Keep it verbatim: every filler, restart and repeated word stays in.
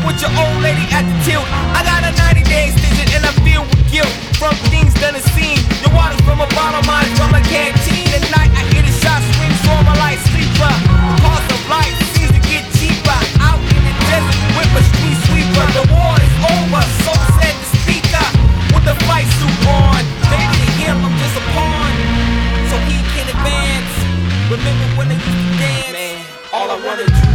with your old lady at the tilt. I got a ninety day extension and I feel with guilt from things done and seen. Your water's from a bottle, mine from a canteen. At night I hear the shots ring, so I'm a light sleeper. The cost of life seems to get cheaper. Out in the desert with a street sweeper. The war is over, so said the speaker with the fight suit on. Maybe to him I'm just a pawn, so he can advance. Remember when they used to dance? Man, all I wanna do